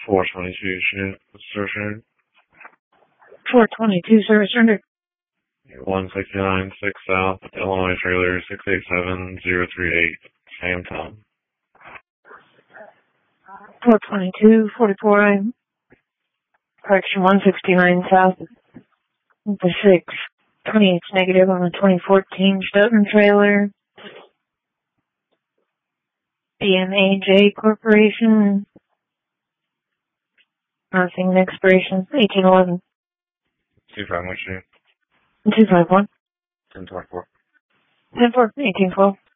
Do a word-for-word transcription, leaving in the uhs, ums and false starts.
four twenty-two, service rendered. four twenty-two, service rendered. one sixty-nine, six South, Illinois trailer, six eight seven zero three eight, Sam Tom. four twenty-two, forty-four, correction, one sixty-nine South, the six twenty-eight negative on the twenty fourteen Stoughton trailer. B M A J Corporation. Nothing, expiration, eighteen eleven. two five one two. two five one. ten twenty-four. ten four, eighteen twelve.